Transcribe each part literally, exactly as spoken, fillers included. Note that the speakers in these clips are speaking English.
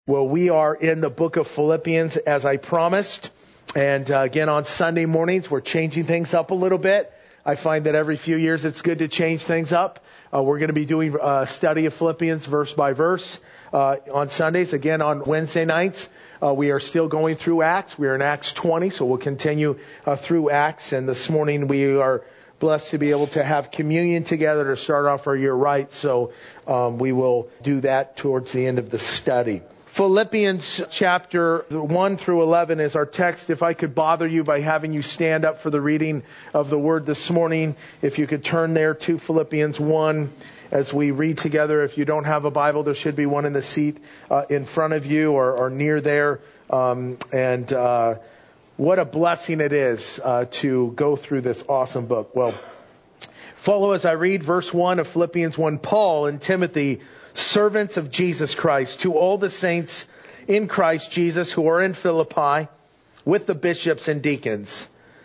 Well, we are in the book of Philippians as I promised. And uh, again, on Sunday mornings, we're changing things up a little bit. I find that every few years it's good to change things up. Uh, we're going to be doing a study of Philippians verse by verse uh, on Sundays. Again, on Wednesday nights, uh, we are still going through Acts. We are in Acts twenty, so we'll continue uh, through Acts. And this morning we are blessed to be able to have communion together to start off our year right. So um, we will do that towards the end of the study. Philippians chapter one through eleven is our text. If I could bother you by having you stand up for the reading of the word this morning, if you could turn there to Philippians one as we read together. If you don't have a Bible, there should be one in the seat uh, in front of you or, or near there. Um, and uh, what a blessing it is uh, to go through this awesome book. Well, follow as I read verse one of Philippians one. Paul and Timothy, servants of Jesus Christ, to all the saints in Christ Jesus who are in Philippi, with the bishops and deacons.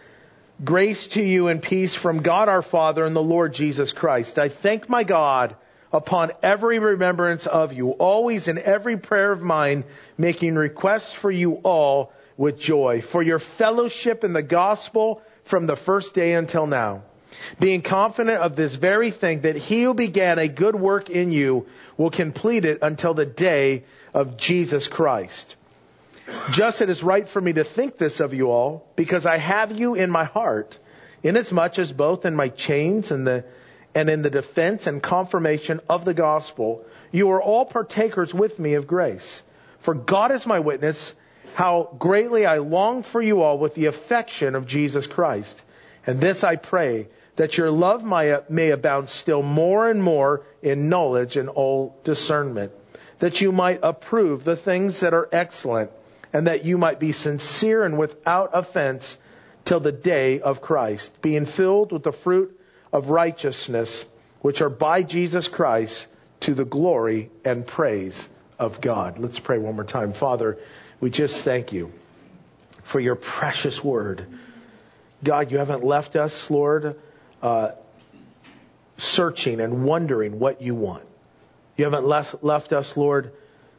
Grace to you and peace from God our Father and the Lord Jesus Christ. I thank my God upon every remembrance of you, always in every prayer of mine, making requests for you all with joy, for your fellowship in the gospel from the first day until now. Being confident of this very thing, that he who began a good work in you will complete it until the day of Jesus Christ. Just it is right for me to think this of you all, because I have you in my heart, inasmuch as both in my chains and the and in the defense and confirmation of the gospel, you are all partakers with me of grace. For God is my witness, how greatly I long for you all with the affection of Jesus Christ. And this I pray, that your love may abound still more and more in knowledge and all discernment, that you might approve the things that are excellent, and that you might be sincere and without offense till the day of Christ, being filled with the fruit of righteousness, which are by Jesus Christ, to the glory and praise of God. Let's pray one more time. Father, we just thank you for your precious word. God, you haven't left us, Lord, Uh, searching and wondering what you want. You haven't left, left us, Lord,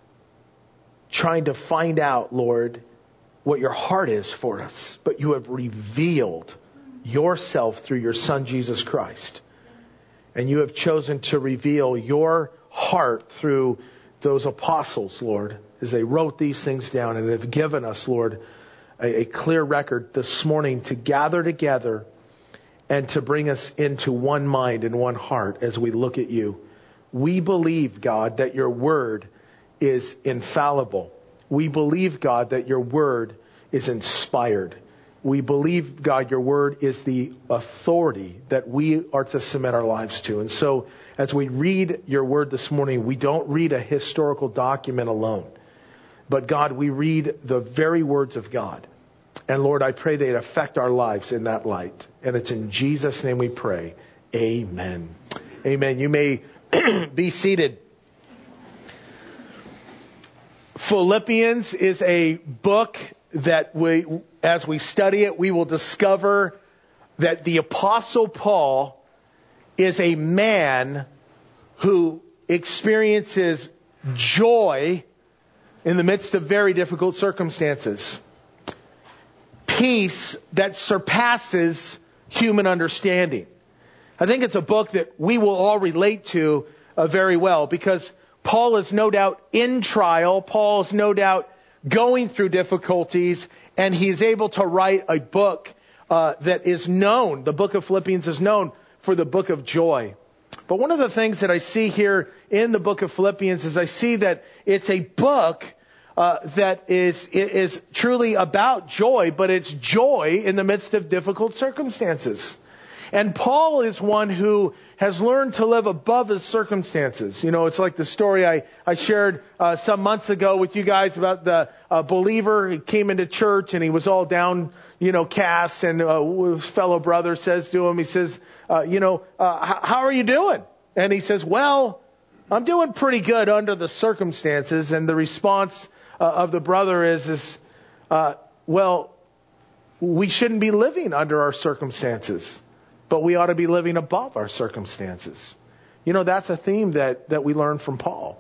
trying to find out, Lord, what your heart is for us. But you have revealed yourself through your Son, Jesus Christ. And you have chosen to reveal your heart through those apostles, Lord, as they wrote these things down and have given us, Lord, a, a clear record this morning to gather together and to bring us into one mind and one heart as we look at you. We believe, God, that your word is infallible. We believe, God, that your word is inspired. We believe, God, your word is the authority that we are to submit our lives to. And so as we read your word this morning, we don't read a historical document alone. But God, we read the very words of God. And Lord, I pray they'd affect our lives in that light. And it's in Jesus' name we pray. Amen. Amen. You may be seated. Philippians is a book that we, as we study it, we will discover that the Apostle Paul is a man who experiences joy in the midst of very difficult circumstances. Peace that surpasses human understanding. I think it's a book that we will all relate to uh, very well, because Paul is no doubt in trial. Paul is no doubt going through difficulties, and he's able to write a book uh, that is known. The book of Philippians is known for the book of joy. But one of the things that I see here in the book of Philippians is I see that it's a book Uh, that is is truly about joy, but it's joy in the midst of difficult circumstances. And Paul is one who has learned to live above his circumstances. You know, it's like the story I, I shared uh, some months ago with you guys about the uh, believer who came into church and he was all down, you know, cast, and uh, his fellow brother says to him, he says, uh, you know, uh, how are you doing? And he says, well, I'm doing pretty good under the circumstances. And the response Uh, of the brother is, is uh, well, we shouldn't be living under our circumstances, but we ought to be living above our circumstances. You know, that's a theme that, that we learn from Paul.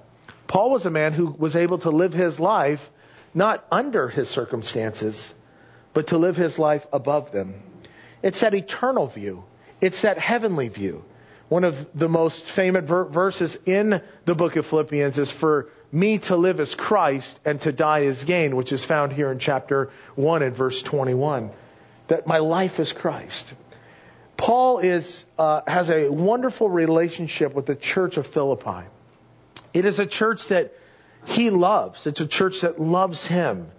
Paul was a man who was able to live his life not under his circumstances, but to live his life above them. It's that eternal view. It's that heavenly view. One of the most famous ver- verses in the book of Philippians is, for me to live as Christ and to die as gain, which is found here in chapter one and verse twenty-one. That my life is Christ. Paul is uh, has a wonderful relationship with the church of Philippi. It is a church that he loves. It's a church that loves him.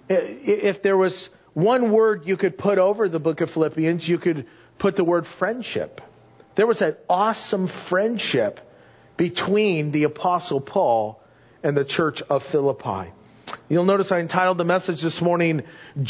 If there was one word you could put over the book of Philippians, you could put the word friendship. There was an awesome friendship between the Apostle Paul and the church of Philippi. You'll notice I entitled the message this morning,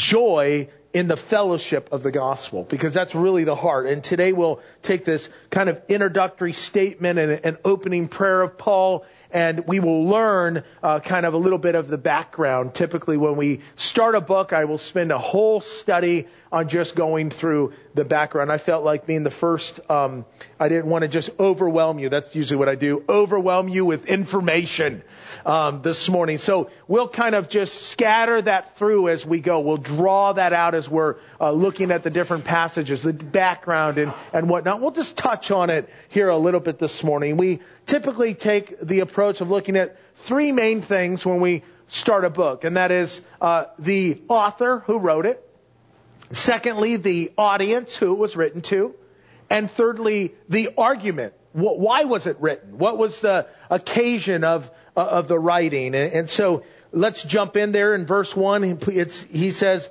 Joy in the Fellowship of the Gospel, because that's really the heart. And today we'll take this kind of introductory statement and an opening prayer of Paul, and we will learn uh, kind of a little bit of the background. Typically when we start a book, I will spend a whole study on just going through the background. I felt like being the first, um, I didn't want to just overwhelm you. That's usually what I do, overwhelm you with information um, this morning. So we'll kind of just scatter that through as we go. We'll draw that out as we're uh, looking at the different passages, the background and, and whatnot. We'll just touch on it here a little bit this morning. We typically take the approach of looking at three main things when we start a book, and that is uh, the author who wrote it. Secondly, the audience who it was written to. And thirdly, the argument. Why was it written? What was the occasion of uh, of the writing? And, and so let's jump in there in verse one. It's, he says,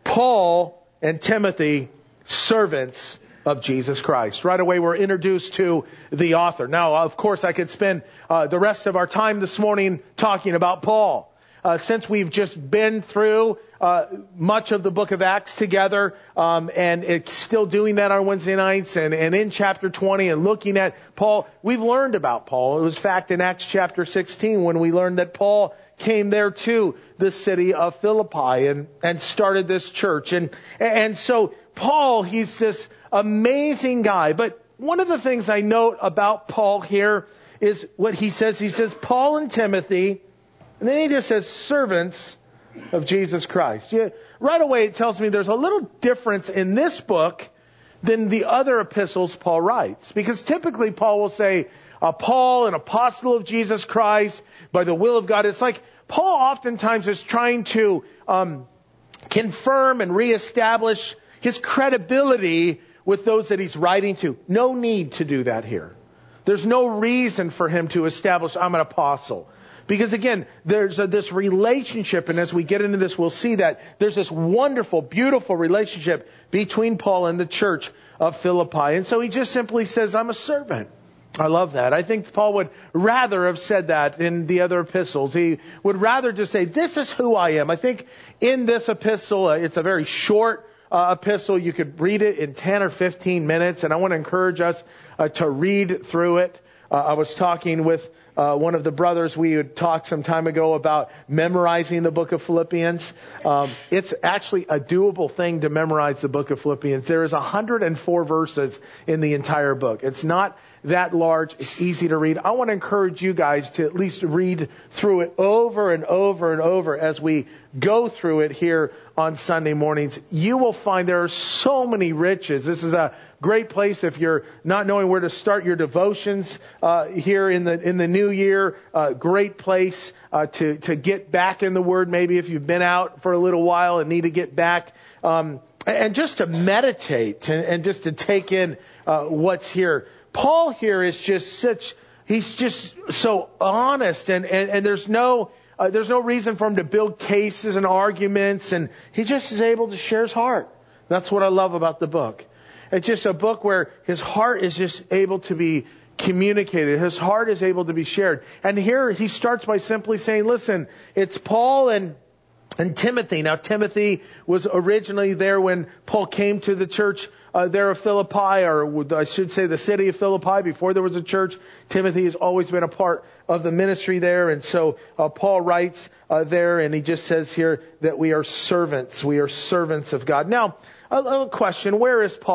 Paul and Timothy, servants of Jesus Christ. Right away we're introduced to the author. Now, of course, I could spend uh, the rest of our time this morning talking about Paul. Uh, since we've just been through uh, much of the book of Acts together, um, and it's still doing that on Wednesday nights, and, and in chapter twenty, and looking at Paul, we've learned about Paul. It was fact in Acts chapter sixteen when we learned that Paul came there to the city of Philippi and, and started this church. And, and so Paul, he's this amazing guy. But one of the things I note about Paul here is what he says. He says, Paul and Timothy. And then he just says, servants of Jesus Christ. Yeah, right away it tells me there's a little difference in this book than the other epistles Paul writes. Because typically Paul will say, uh, Paul, an apostle of Jesus Christ, by the will of God. It's like Paul oftentimes is trying to um, confirm and reestablish his credibility with those that he's writing to. No need to do that here. There's no reason for him to establish, I'm an apostle. Because again, there's a, this relationship, and as we get into this, we'll see that there's this wonderful, beautiful relationship between Paul and the church of Philippi. And so he just simply says, I'm a servant. I love that. I think Paul would rather have said that in the other epistles. He would rather just say, this is who I am. I think in this epistle, uh, it's a very short uh, epistle. You could read it in ten or fifteen minutes, and I want to encourage us uh, to read through it. Uh, I was talking with Uh, one of the brothers, we had talked some time ago about memorizing the book of Philippians. Um, it's actually a doable thing to memorize the book of Philippians. There is one hundred four verses in the entire book. It's not that large. It's easy to read. I want to encourage you guys to at least read through it over and over and over as we go through it here on Sunday mornings. You will find there are so many riches. This is a great place if you're not knowing where to start your devotions uh, here in the in the new year. Uh, great place uh, to to get back in the Word. Maybe if you've been out for a little while and need to get back, um, and just to meditate and, and just to take in uh, what's here. Paul here is just such. He's just so honest, and and, and there's no. Uh, there's no reason for him to build cases and arguments, and he just is able to share his heart. That's what I love about the book. It's just a book where his heart is just able to be communicated. His heart is able to be shared. And here he starts by simply saying, listen, it's Paul and and Timothy. Now, Timothy was originally there when Paul came to the church uh, there of Philippi, or I should say the city of Philippi, before there was a church. Timothy has always been a part of the ministry there. And so uh, Paul writes uh, there, and he just says here that we are servants. We are servants of God. Now, a little question. Where is Paul?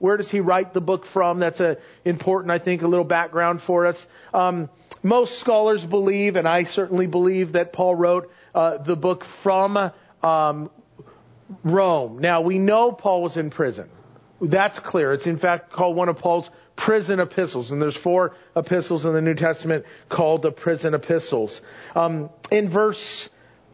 Where does he write the book from? That's a important, I think, a little background for us. Um, most scholars believe, and I certainly believe, that Paul wrote uh, the book from um, Rome. Now, we know Paul was in prison. That's clear. It's in fact called one of Paul's prison epistles. And there's four epistles in the New Testament called the prison epistles. Um, in verse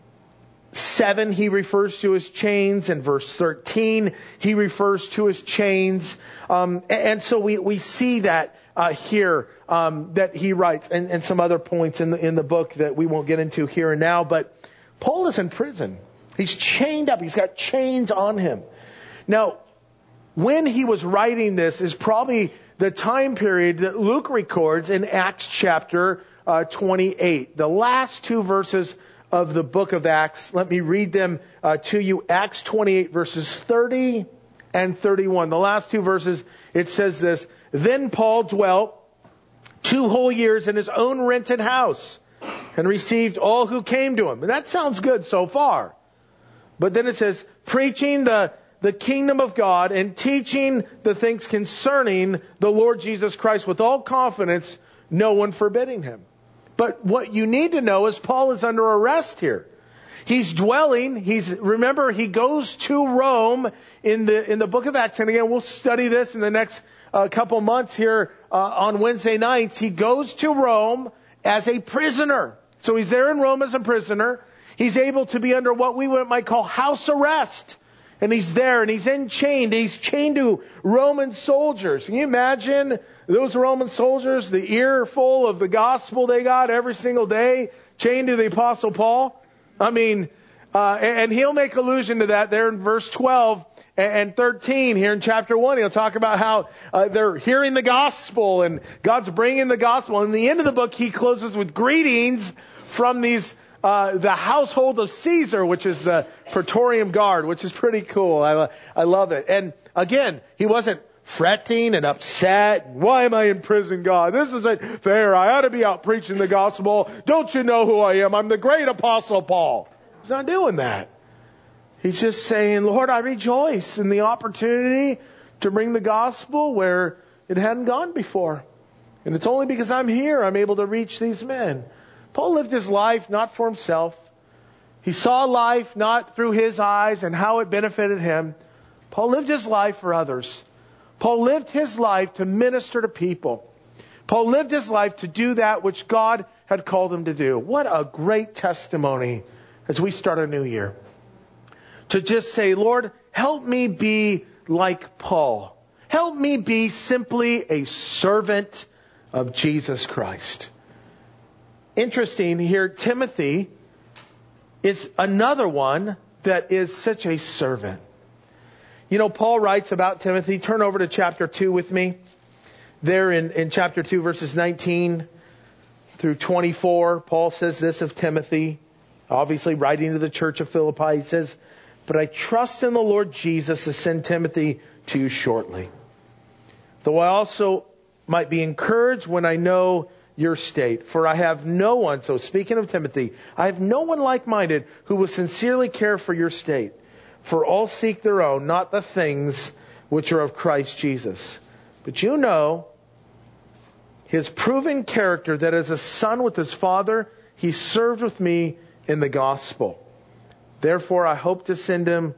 seven, he refers to his chains. In verse thirteen, he refers to his chains. Um, and, and so we, we see that uh, here um, that he writes, and, and some other points in the, in the book that we won't get into here and now. But Paul is in prison. He's chained up. He's got chains on him. Now, when he was writing this is probably the time period that Luke records in Acts chapter uh, twenty-eight. The last two verses of the book of Acts. Let me read them uh, to you. Acts twenty-eight, verses thirty and thirty-one. The last two verses, it says this: Then Paul dwelt two whole years in his own rented house and received all who came to him. And that sounds good so far. But then it says, preaching the the kingdom of God and teaching the things concerning the Lord Jesus Christ with all confidence, no one forbidding him. But what you need to know is Paul is under arrest here. He's dwelling, he's, remember, he goes to Rome in the, in the book of Acts. And again, we'll study this in the next uh, couple months here uh, on Wednesday nights. He goes to Rome as a prisoner. So he's there in Rome as a prisoner. He's able to be under what we might call house arrest. And he's there and he's enchained. He's chained to Roman soldiers. Can you imagine those Roman soldiers, the earful of the gospel they got every single day, chained to the Apostle Paul? I mean, uh, and he'll make allusion to that there in verse twelve and thirteen here in chapter one. He'll talk about how uh, they're hearing the gospel and God's bringing the gospel. And in the end of the book, he closes with greetings from these Uh, the household of Caesar, which is the Praetorian Guard, which is pretty cool. I, I love it. And again, he wasn't fretting and upset. Why am I in prison, God? This isn't fair. I ought to be out preaching the gospel. Don't you know who I am? I'm the great Apostle Paul. He's not doing that. He's just saying, Lord, I rejoice in the opportunity to bring the gospel where it hadn't gone before. And it's only because I'm here I'm able to reach these men. Paul lived his life not for himself. He saw life not through his eyes and how it benefited him. Paul lived his life for others. Paul lived his life to minister to people. Paul lived his life to do that which God had called him to do. What a great testimony as we start a new year. To just say, Lord, help me be like Paul. Help me be simply a servant of Jesus Christ. Interesting here, Timothy is another one that is such a servant. You know, Paul writes about Timothy. Turn over to chapter two with me. There in, in chapter two, verses nineteen through twenty-four, Paul says this of Timothy, obviously writing to the church of Philippi. He says, but I trust in the Lord Jesus to send Timothy to you shortly. Though I also might be encouraged when I know your state. For I have no one, so speaking of Timothy, I have no one like-minded who will sincerely care for your state. For all seek their own, not the things which are of Christ Jesus. But you know his proven character, that as a son with his father, he served with me in the gospel. Therefore, I hope to send him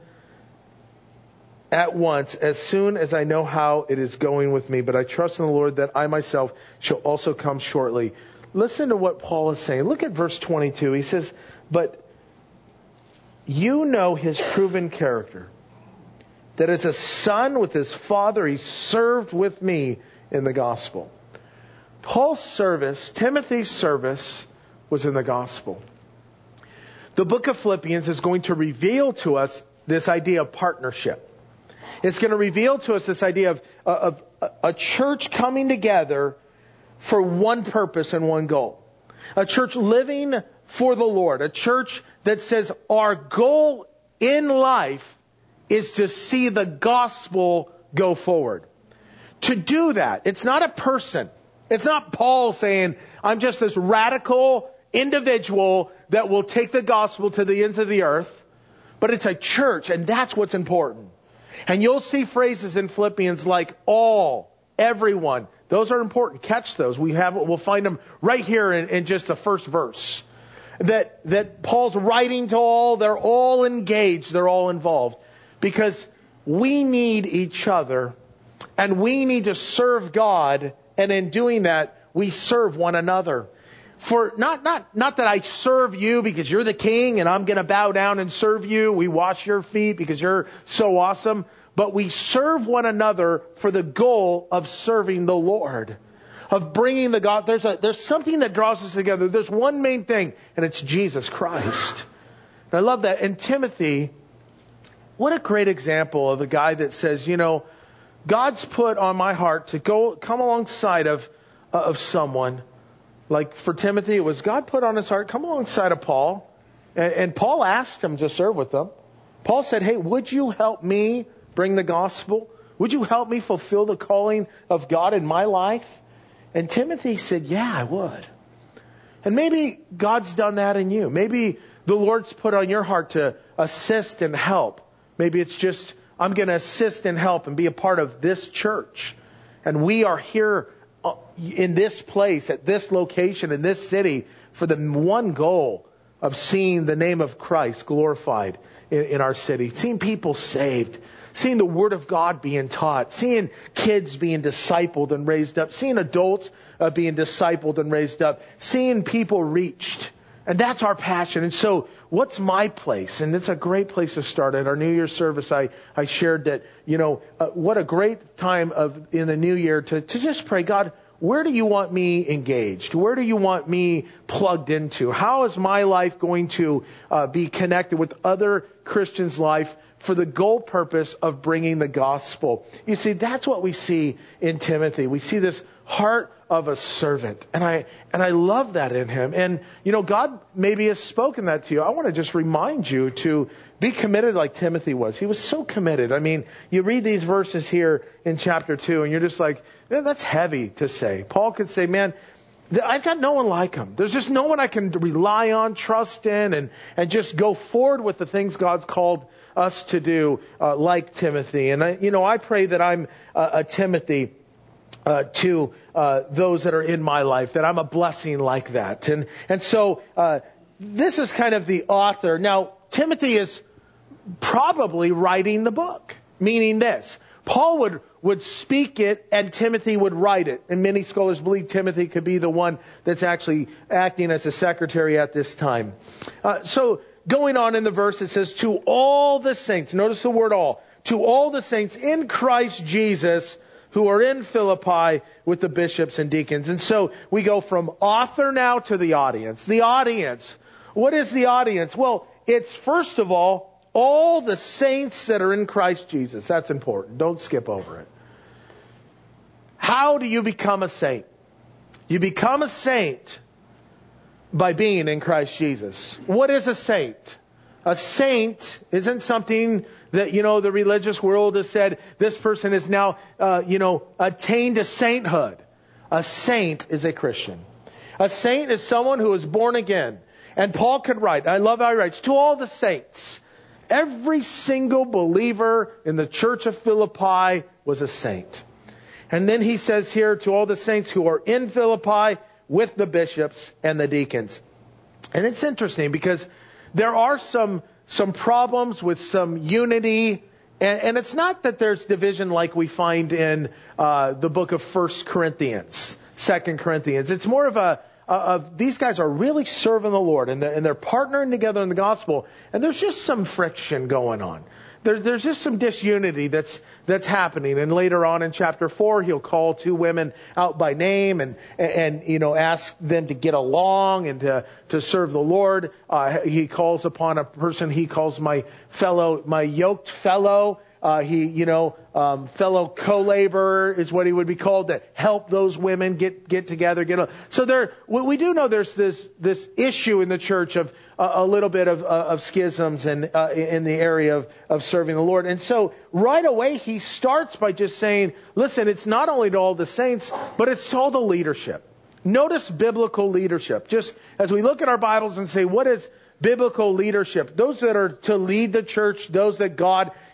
at once, as soon as I know how it is going with me. But I trust in the Lord that I myself shall also come shortly. Listen to what Paul is saying. Look at verse twenty-two. He says, but you know his proven character, that as a son with his father, he served with me in the gospel. Paul's service, Timothy's service, was in the gospel. The book of Philippians is going to reveal to us this idea of partnership. It's going to reveal to us this idea of, of a church coming together for one purpose and one goal. A church living for the Lord. A church that says our goal in life is to see the gospel go forward. To do that, it's not a person. It's not Paul saying, I'm just this radical individual that will take the gospel to the ends of the earth. But it's a church, and that's what's important. And you'll see phrases in Philippians like all, everyone. Those are important. Catch those. We have, we'll find them right here in, in just the first verse. That, that Paul's writing to all, they're all engaged, they're all involved. Because we need each other, and we need to serve God, and in doing that, we serve one another. For not, not, not that I serve you because you're the king and I'm going to bow down and serve you. We wash your feet because you're so awesome. But we serve one another for the goal of serving the Lord. Of bringing the God. There's a, there's something that draws us together. There's one main thing, and it's Jesus Christ. And I love that. And Timothy, what a great example of a guy that says, you know, God's put on my heart to go, come alongside of, uh, of someone. Like for Timothy, it was God put on his heart, come alongside of Paul. And, and Paul asked him to serve with them. Paul said, hey, would you help me bring the gospel? Would you help me fulfill the calling of God in my life? And Timothy said, yeah, I would. And maybe God's done that in you. Maybe the Lord's put on your heart to assist and help. Maybe it's just, I'm going to assist and help and be a part of this church. And we are here in this place, at this location, in this city, for the one goal of seeing the name of Christ glorified in, in our city. Seeing people saved. Seeing the Word of God being taught. Seeing kids being discipled and raised up. Seeing adults uh, being discipled and raised up. Seeing people reached. And that's our passion. And so, what's my place? And it's a great place to start. At our New Year's service, I, I shared that, you know, uh, what a great time of in the New Year to, to just pray, God, where do you want me engaged? Where do you want me plugged into? How is my life going to uh, be connected with other Christians' life for the goal purpose of bringing the gospel? You see, that's what we see in Timothy. We see this heart of a servant. And I, and I love that in him. And, you know, God maybe has spoken that to you. I want to just remind you to be committed like Timothy was. He was so committed. I mean, you read these verses here in chapter two and you're just like, man, that's heavy to say. Paul could say, man, I've got no one like him. There's just no one I can rely on, trust in, and, and just go forward with the things God's called us to do, uh, like Timothy. And I, you know, I pray that I'm uh, a Timothy Uh, to uh, those that are in my life, that I'm a blessing like that. And and so uh, this is kind of the author. Now, Timothy is probably writing the book, meaning this. Paul would, would speak it and Timothy would write it. And many scholars believe Timothy could be the one that's actually acting as a secretary at this time. Uh, so going on in the verse, it says, to all the saints, notice the word all, to all the saints in Christ Jesus who are in Philippi with the bishops and deacons. And so we go from author now to the audience. The audience. What is the audience? Well, it's first of all, all the saints that are in Christ Jesus. That's important. Don't skip over it. How do you become a saint? You become a saint by being in Christ Jesus. What is a saint? A saint isn't something that, you know, the religious world has said, this person is now, uh, you know, attained to sainthood. A saint is a Christian. A saint is someone who is born again. And Paul could write, I love how he writes, to all the saints. Every single believer in the church of Philippi was a saint. And then he says here, to all the saints who are in Philippi with the bishops and the deacons. And it's interesting because there are some some problems with some unity. And, and it's not that there's division like we find in uh, the book of First Corinthians, Second Corinthians. It's more of a, of these guys are really serving the Lord and they're, and they're partnering together in the gospel. And there's just some friction going on. There, there's just some disunity that's that's happening. And later on in chapter four, he'll call two women out by name and, and, and you know, ask them to get along and to, to serve the Lord. Uh, he calls upon a person he calls my fellow, my yoked fellow. Uh, he, you know, um, fellow co-laborer is what he would be called, to help those women get, get together, get, a, so there, we do know there's this, this issue in the church of uh, a little bit of, uh, of schisms and, uh, in the area of, of serving the Lord. And so right away he starts by just saying, listen, it's not only to all the saints, but it's to all the leadership. Notice biblical leadership. Just as we look at our Bibles and say, what is biblical leadership? Those that are to lead the church, those that God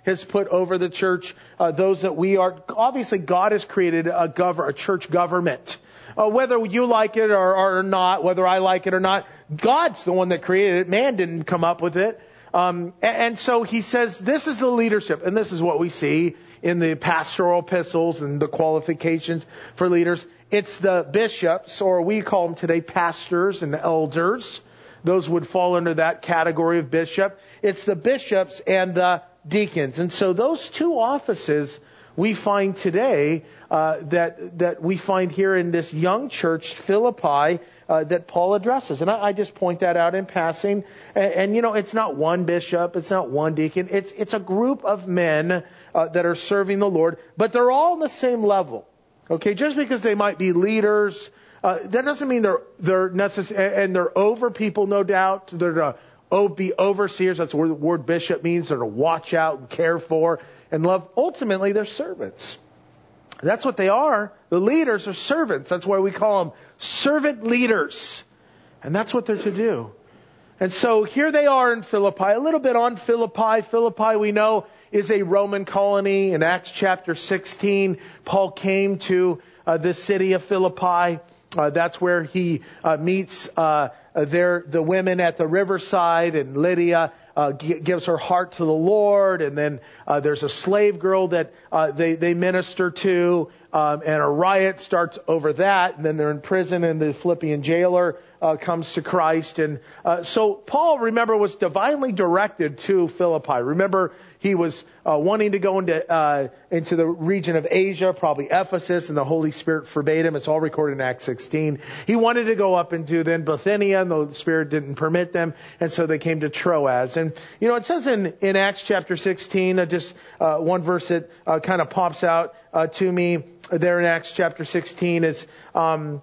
has put over the church, uh, those that we are. Obviously, God has created a, gov- a church government. Uh, whether you like it or, or not, whether I like it or not, God's the one that created it. Man didn't come up with it. Um, and, and so he says, this is the leadership. And this is what we see in the pastoral epistles and the qualifications for leaders. It's the bishops, or we call them today pastors and elders. Those would fall under that category of bishop. It's the bishops and the deacons. And so those two offices we find today, uh, that, that we find here in this young church, Philippi, uh, that Paul addresses. And I, I just point that out in passing. And, and, you know, it's not one bishop. It's not one deacon. It's, it's a group of men, uh, that are serving the Lord, but they're all on the same level. Okay. Just because they might be leaders, uh, that doesn't mean they're, they're necessary, and they're over people, no doubt. They're to oh, be overseers. That's what the word bishop means. They're to watch out and care for and love. Ultimately, they're servants. That's what they are. The leaders are servants. That's why we call them servant leaders. And that's what they're to do. And so here they are in Philippi. A little bit on Philippi. Philippi, we know, is a Roman colony. In Acts chapter sixteen, Paul came to uh, the city of Philippi. Uh, that's where he uh, meets uh, there the women at the riverside, and Lydia uh, g- gives her heart to the Lord. And then uh, there's a slave girl that uh, they they minister to, um, and a riot starts over that. And then they're in prison, and the Philippian jailer uh, comes to Christ. And uh, so Paul, remember, was divinely directed to Philippi. Remember, he was uh, wanting to go into uh, into the region of Asia, probably Ephesus, and the Holy Spirit forbade him. It's all recorded in Acts sixteen. He wanted to go up into then Bithynia, and the Spirit didn't permit them, and so they came to Troas. And you know, it says in in Acts chapter sixteen, uh, just uh, one verse that uh, kind of pops out uh, to me there in Acts chapter sixteen is um,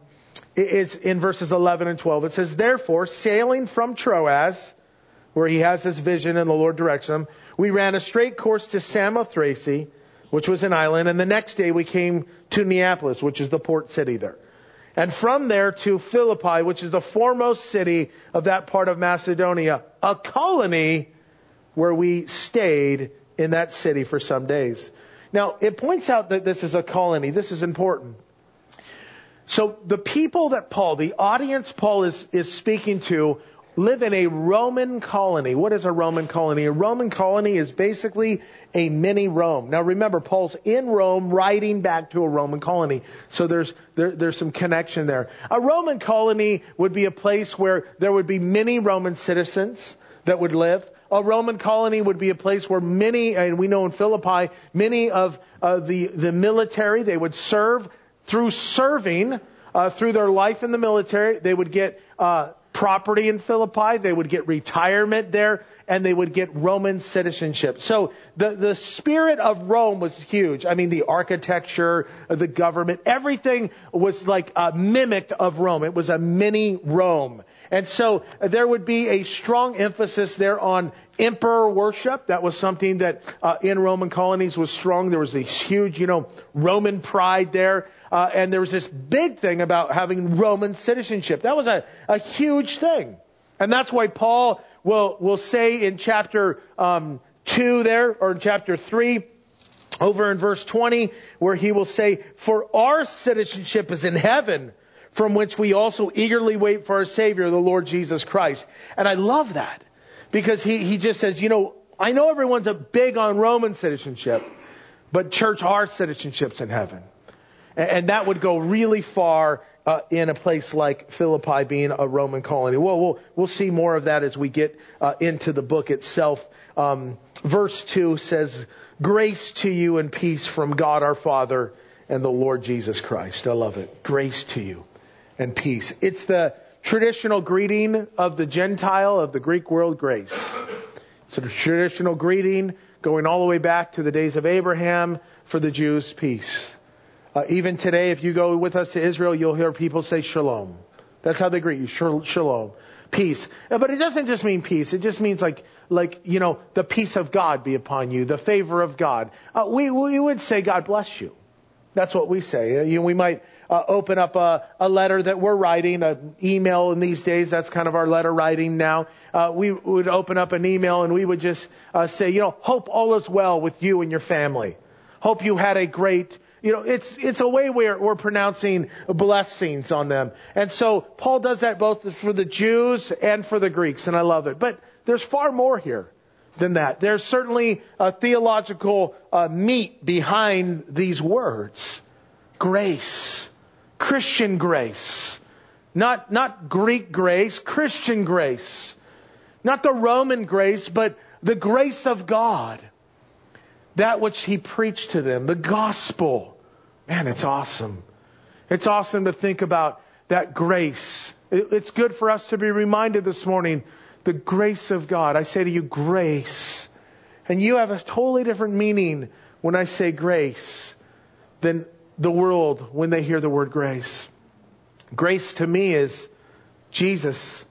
is in verses eleven and twelve. It says, "Therefore, sailing from Troas, where he has this vision and the Lord directs him, we ran a straight course to Samothrace, which was an island, and the next day we came to Neapolis, which is the port city there. And from there to Philippi, which is the foremost city of that part of Macedonia, a colony where we stayed in that city for some days." Now, it points out that this is a colony. This is important. So the people that Paul, the audience Paul is, is speaking to, live in a Roman colony. What is a Roman colony? A Roman colony is basically a mini Rome. Now remember, Paul's in Rome writing back to a Roman colony. So there's there, there's some connection there. A Roman colony would be a place where there would be many Roman citizens that would live. A Roman colony would be a place where many, and we know in Philippi, many of uh, the, the military, they would serve. Through serving, uh, through their life in the military, they would get uh property in Philippi, they would get retirement there, and they would get Roman citizenship. So the, the spirit of Rome was huge. I mean, the architecture, the government, everything was like uh, mimicked of Rome. It was a mini Rome. And so there would be a strong emphasis there on emperor worship. That was something that uh, in Roman colonies was strong. There was a huge, you know, Roman pride there. Uh, and there was this big thing about having Roman citizenship. That was a, a huge thing. And that's why Paul will, will say in chapter um, two there, or in chapter three, over in verse twenty, where he will say, "For our citizenship is in heaven, from which we also eagerly wait for our Savior, the Lord Jesus Christ." And I love that, because he, he just says, you know, I know everyone's a big on Roman citizenship, but church, our citizenship's in heaven. And that would go really far uh, in a place like Philippi being a Roman colony. Well, we'll we'll see more of that as we get uh, into the book itself. Um, verse two says, "Grace to you and peace from God our Father and the Lord Jesus Christ." I love it. Grace to you and peace. It's the traditional greeting of the Gentile, of the Greek world, grace. It's a traditional greeting going all the way back to the days of Abraham. For the Jews, peace. Uh, even today, if you go with us to Israel, you'll hear people say shalom. That's how they greet you, shalom. Peace. Uh, but it doesn't just mean peace. It just means like, like, you know, the peace of God be upon you, the favor of God. Uh, we, we would say God bless you. That's what we say. Uh, you know, we might uh, open up a, a letter that we're writing, an email in these days, that's kind of our letter writing now. Uh, we would open up an email and we would just uh, say, you know, hope all is well with you and your family. Hope you had a great, you know, it's it's a way where we're pronouncing blessings on them. And so Paul does that both for the Jews and for the Greeks, and I love it. But there's far more here than that. There's certainly a theological uh, meat behind these words. Grace. Christian grace. Not, not Greek grace, Christian grace. Not the Roman grace, but the grace of God. That which he preached to them, the gospel. Man, it's awesome. It's awesome to think about that grace. It's good for us to be reminded this morning, the grace of God. I say to you, grace. And you have a totally different meaning when I say grace than the world when they hear the word grace. Grace to me is Jesus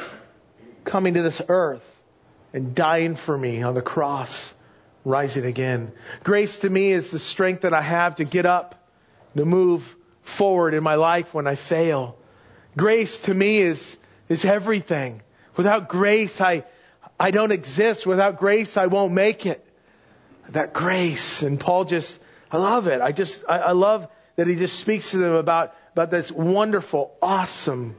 coming to this earth and dying for me on the cross, rising again. Grace to me is the strength that I have to get up, to move forward in my life when I fail. Grace to me is, is everything. Without grace, I, I don't exist. Without grace, I won't make it. That grace. And Paul just, I love it. I just, I, I love that he just speaks to them about, about this wonderful, awesome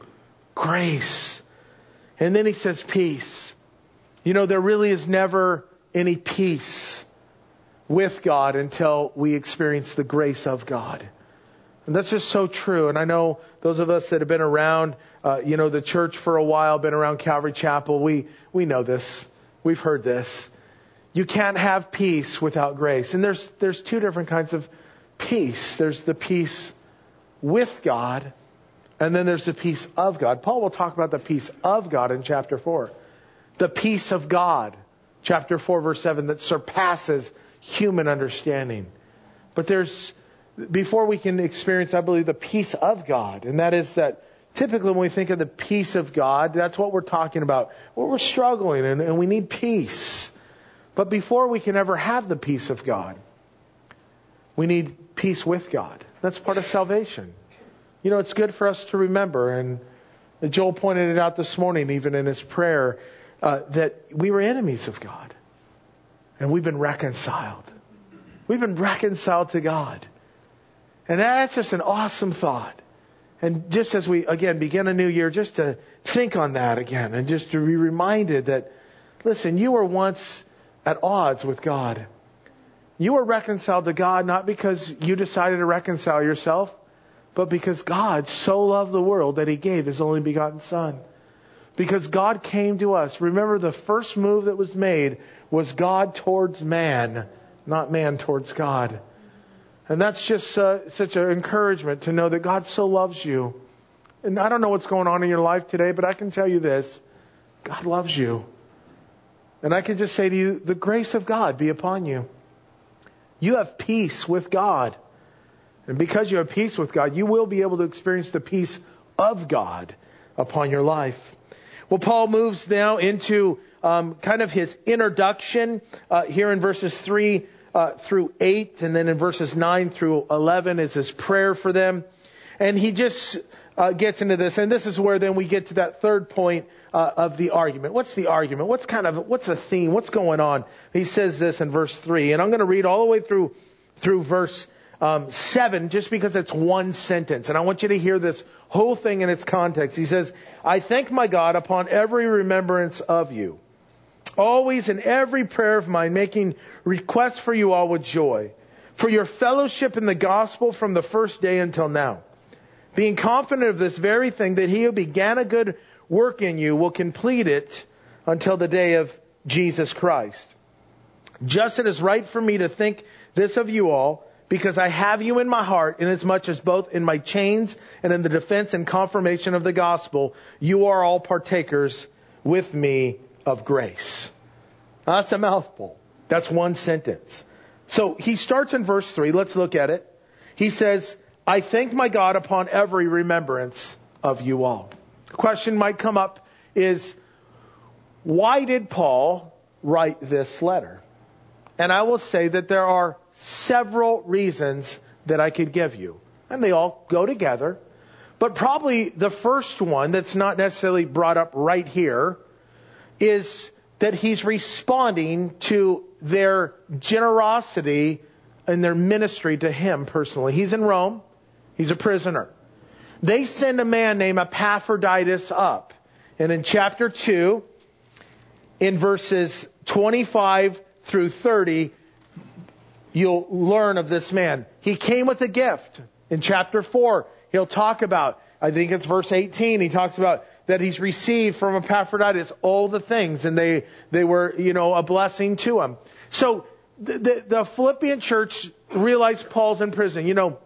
grace. And then he says peace. You know, there really is never any peace with God until we experience the grace of God. And that's just so true. And I know those of us that have been around, uh, you know, the church for a while, been around Calvary Chapel, we, we know this. We've heard this. You can't have peace without grace. And there's, there's two different kinds of peace. There's the peace with God, and then there's the peace of God. Paul will talk about the peace of God in chapter four. The peace of God, chapter four, verse seven, that surpasses human understanding. But there's, before we can experience, I believe, the peace of God, and that is that typically when we think of the peace of God, that's what we're talking about. Well, we're struggling and, and we need peace. But before we can ever have the peace of God, we need peace with God. That's part of salvation. You know, it's good for us to remember, and Joel pointed it out this morning, even in his prayer, uh, that we were enemies of God. And we've been reconciled. We've been reconciled to God. And that's just an awesome thought. And just as we, again, begin a new year, just to think on that again, and just to be reminded that, listen, you were once at odds with God. You were reconciled to God not because you decided to reconcile yourself, but because God so loved the world that He gave His only begotten Son. Because God came to us. Remember, the first move that was made was God towards man, not man towards God. And that's just uh, such an encouragement to know that God so loves you. And I don't know what's going on in your life today, but I can tell you this. God loves you. And I can just say to you, the grace of God be upon you. You have peace with God. And because you have peace with God, you will be able to experience the peace of God upon your life. Well, Paul moves now into um, kind of his introduction uh, here in verses three uh, through eight. And then in verses nine through eleven is his prayer for them. And he just uh, gets into this. And this is where then we get to that third point uh, of the argument. What's the argument? What's kind of, what's the theme? What's going on? He says this in verse three. And I'm going to read all the way through through verse Um, seven, just because it's one sentence. And I want you to hear this whole thing in its context. He says, I thank my God upon every remembrance of you, always in every prayer of mine, making requests for you all with joy, for your fellowship in the gospel from the first day until now, being confident of this very thing, that he who began a good work in you will complete it until the day of Jesus Christ. Just it is right for me to think this of you all, because I have you in my heart, inasmuch as both in my chains and in the defense and confirmation of the gospel, you are all partakers with me of grace. Now, that's a mouthful. That's one sentence. So he starts in verse three. Let's look at it. He says, I thank my God upon every remembrance of you all. The question might come up is, why did Paul write this letter? And I will say that there are several reasons that I could give you. and they all go together. But probably the first one that's not necessarily brought up right here is that he's responding to their generosity and their ministry to him personally. He's in Rome. He's a prisoner. They send a man named Epaphroditus up. And in chapter two, in verses twenty-five through thirty, you'll learn of this man. He came with a gift. In chapter four, he'll talk about, I think it's verse eighteen, he talks about that he's received from Epaphroditus all the things, and they, they were, you know, a blessing to him. So the, the, the Philippian church realized Paul's in prison. You know,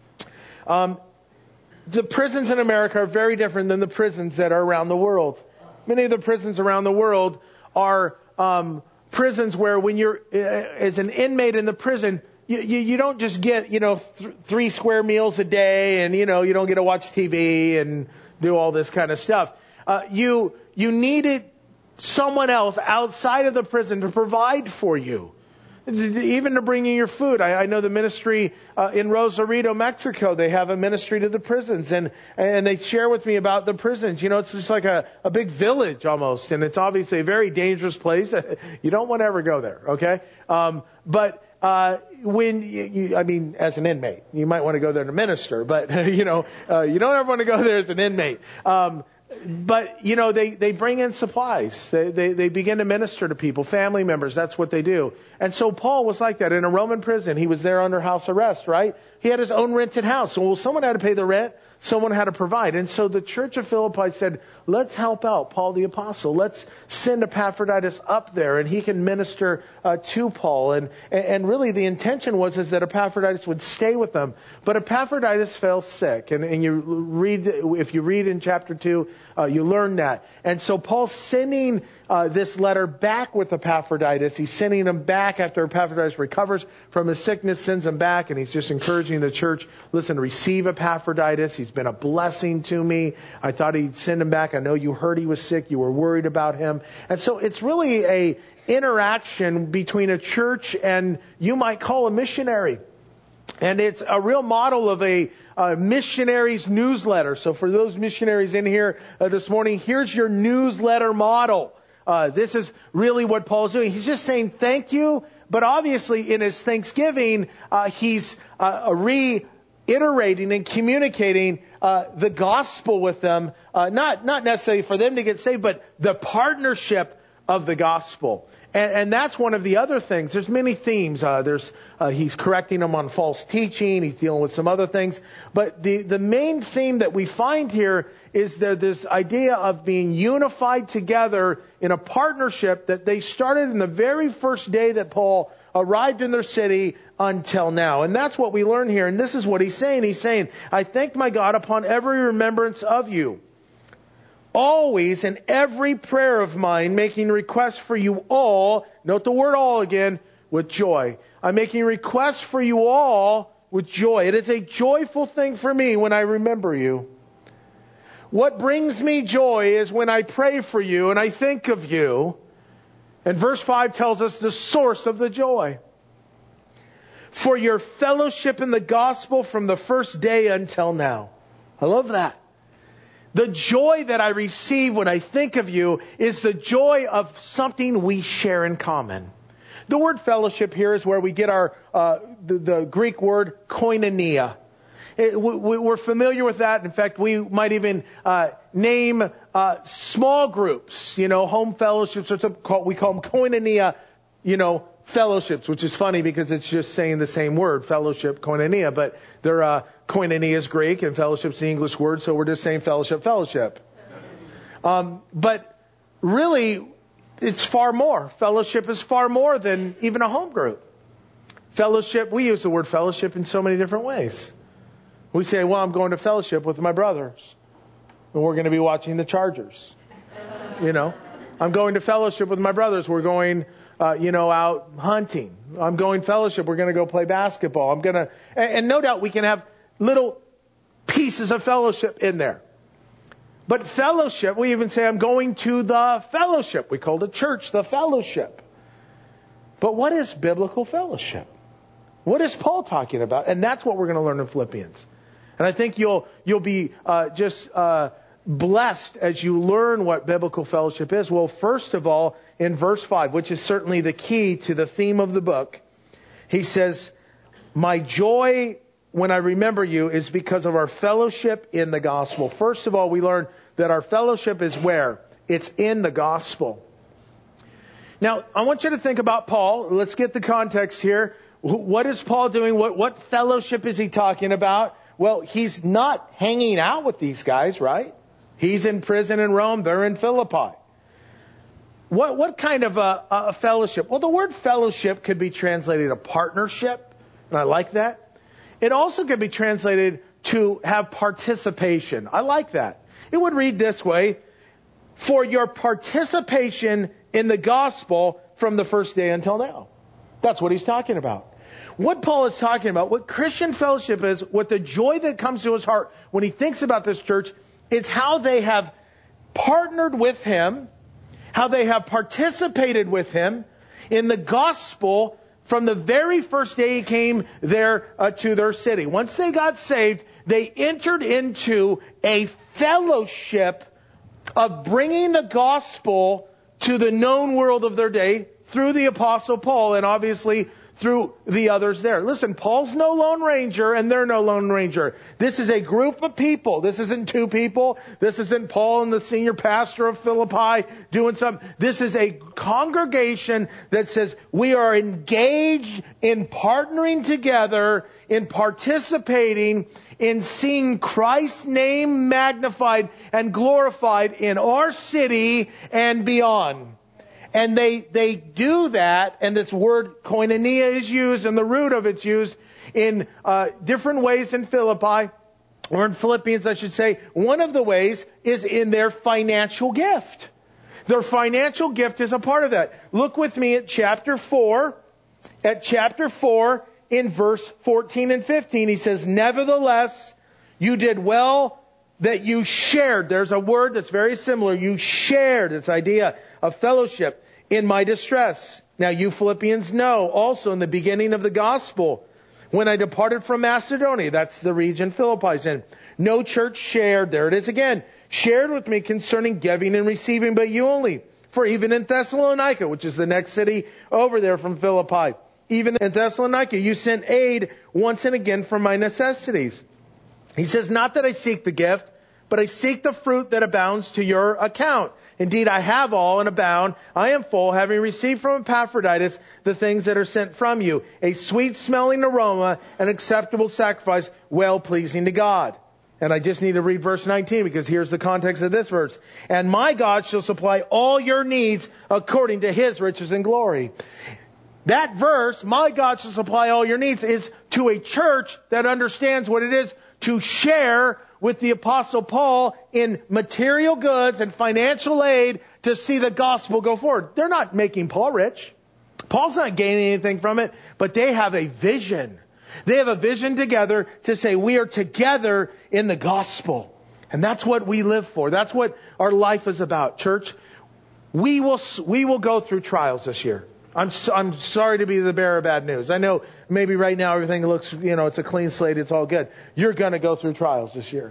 um, the prisons in America are very different than the prisons that are around the world. Many of the prisons around the world are um, prisons where when you're, uh, as an inmate in the prison, You, you, you don't just get, you know, th- three square meals a day and, you know, you don't get to watch T V and do all this kind of stuff. Uh, you, you needed someone else outside of the prison to provide for you. Even to bring you your food. I, I know the ministry uh, in Rosarito, Mexico, they have a ministry to the prisons, and and they share with me about the prisons. You know, it's just like a, a big village almost, and it's obviously a very dangerous place. You don't want to ever go there, okay? Um, but uh, when you, you, I mean, as an inmate, you might want to go there to minister, but you know, uh, you don't ever want to go there as an inmate. Um, But, you know, they, they bring in supplies. They, they, they begin to minister to people, family members. That's what they do. And so Paul was like that in a Roman prison. He was there under house arrest, right? He had his own rented house. So well, someone had to pay the rent. Someone had to provide. And so the church of Philippi said, let's help out Paul the apostle. Let's send Epaphroditus up there and he can minister uh, to Paul. And, and really the intention was is that Epaphroditus would stay with them. But Epaphroditus fell sick. And, and you read, if you read in chapter two, uh, you learn that. And so Paul's sending uh, this letter back with Epaphroditus. He's sending him back after Epaphroditus recovers from his sickness, sends him back. And he's just encouraging the church, listen, receive Epaphroditus. He's been a blessing to me. I thought he'd send him back. I know you heard he was sick. You were worried about him. And so it's really a interaction between a church and you might call a missionary. And it's a real model of a, a missionary's newsletter. So for those missionaries in here uh, this morning, here's your newsletter model. Uh, this is really what Paul's doing. He's just saying thank you. But obviously in his thanksgiving, uh, he's uh, re- iterating and communicating uh, the gospel with them, uh, not not necessarily for them to get saved, but the partnership of the gospel. And, and that's one of the other things. There's many themes. Uh, there's uh, he's correcting them on false teaching. He's dealing with some other things. But the, the main theme that we find here is there this idea of being unified together in a partnership that they started in the very first day that Paul arrived in their city until now. And that's what we learn here. And this is what he's saying. He's saying, I thank my God upon every remembrance of you. Always in every prayer of mine, making requests for you all, note the word all again, with joy. I'm making requests for you all with joy. It is a joyful thing for me when I remember you. What brings me joy is when I pray for you and I think of you. And verse five tells us the source of the joy. For your fellowship in the gospel from the first day until now. I love that. The joy that I receive when I think of you is the joy of something we share in common. The word fellowship here is where we get our uh, the, the Greek word koinonia. It, we, we're familiar with that. In fact, we might even uh, name uh, small groups, you know, home fellowships, or something called, we call them koinonia, you know, fellowships, which is funny because it's just saying the same word, fellowship, koinonia, but they're, uh, koinonia is Greek and fellowship's the English word, so we're just saying fellowship, fellowship. Um, but really, it's far more. Fellowship is far more than even a home group. Fellowship, we use the word fellowship in so many different ways. We say, well, I'm going to fellowship with my brothers, and we're going to be watching the Chargers. You know, I'm going to fellowship with my brothers. We're going Uh, you know, out hunting. I'm going fellowship. We're going to go play basketball. I'm going to, and, and no doubt we can have little pieces of fellowship in there. But fellowship, we even say I'm going to the fellowship. We call the church the fellowship. But what is biblical fellowship? What is Paul talking about? And that's what we're going to learn in Philippians. And I think you'll, you'll be, uh, just, uh, blessed as you learn what biblical fellowship is. Well, first of all, in verse five, which is certainly the key to the theme of the book, he says, my joy when I remember you is because of our fellowship in the gospel. First of all, we learn that our fellowship is where? It's in the gospel. Now, I want you to think about Paul. Let's get the context here. What is Paul doing? What, what fellowship is he talking about? Well, he's not hanging out with these guys, right? He's in prison in Rome. They're in Philippi. What, what kind of a, a fellowship? Well, the word fellowship could be translated a partnership, and I like that. It also could be translated to have participation. I like that. It would read this way, for your participation in the gospel from the first day until now. That's what he's talking about. What Paul is talking about, what Christian fellowship is, what the joy that comes to his heart when he thinks about this church, it's how they have partnered with him, how they have participated with him in the gospel from the very first day he came there uh, to their city. Once they got saved, they entered into a fellowship of bringing the gospel to the known world of their day through the Apostle Paul and obviously through the others there. Listen, Paul's no Lone Ranger and they're no Lone Ranger. This is a group of people. This isn't two people. This isn't Paul and the senior pastor of Philippi doing something. This is a congregation that says we are engaged in partnering together, in participating, in seeing Christ's name magnified and glorified in our city and beyond. And they, they do that, and this word koinonia is used, and the root of it's used in uh, different ways in Philippi, or in Philippians, I should say. One of the ways is in their financial gift. Their financial gift is a part of that. Look with me at chapter four. At chapter four, in verse fourteen and fifteen, he says, nevertheless, you did well that you shared. There's a word that's very similar. You shared this idea of fellowship in my distress. Now you Philippians know also in the beginning of the gospel, when I departed from Macedonia, that's the region Philippi's in, no church shared, there it is again, shared with me concerning giving and receiving, but you only. For even in Thessalonica, which is the next city over there from Philippi, even in Thessalonica, you sent aid once and again for my necessities. He says, not that I seek the gift, but I seek the fruit that abounds to your account. Indeed, I have all and abound. I am full, having received from Epaphroditus the things that are sent from you, a sweet-smelling aroma, an acceptable sacrifice, well-pleasing to God. And I just need to read verse nineteen because here's the context of this verse. And my God shall supply all your needs according to His riches and glory. That verse, my God shall supply all your needs, is to a church that understands what it is to share with the Apostle Paul in material goods and financial aid to see the gospel go forward. They're not making Paul rich. Paul's not gaining anything from it, but they have a vision. They have a vision together to say we are together in the gospel. And that's what we live for. That's what our life is about, church. We will, we will go through trials this year. I'm, I'm sorry to be the bearer of bad news. I know maybe right now everything looks, you know, it's a clean slate. It's all good. You're going to go through trials this year.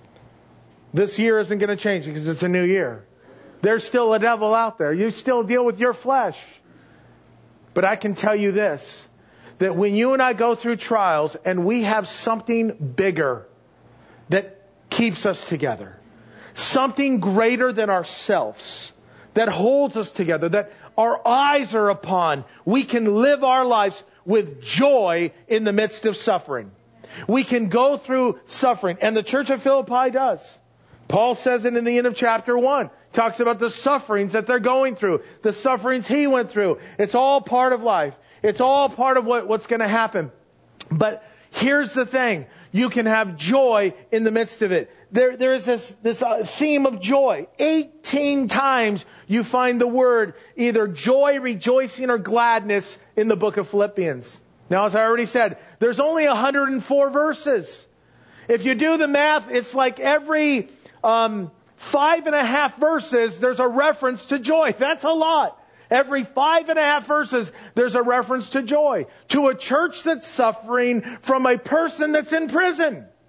This year isn't going to change because it's a new year. There's still a devil out there. You still deal with your flesh. But I can tell you this, that when you and I go through trials and we have something bigger that keeps us together, something greater than ourselves, that holds us together, that our eyes are upon, we can live our lives with joy in the midst of suffering. We can go through suffering. And the church of Philippi does. Paul says it in the end of chapter one. Talks about the sufferings that they're going through. The sufferings he went through. It's all part of life. It's all part of what, what's going to happen. But here's the thing. You can have joy in the midst of it. There, there is this, this uh, theme of joy. eighteen times you find the word either joy, rejoicing, or gladness in the book of Philippians. Now, as I already said, there's only one hundred four verses. If you do the math, it's like every um, five and a half verses, there's a reference to joy. That's a lot. Every five and a half verses, there's a reference to joy. To a church that's suffering from a person that's in prison.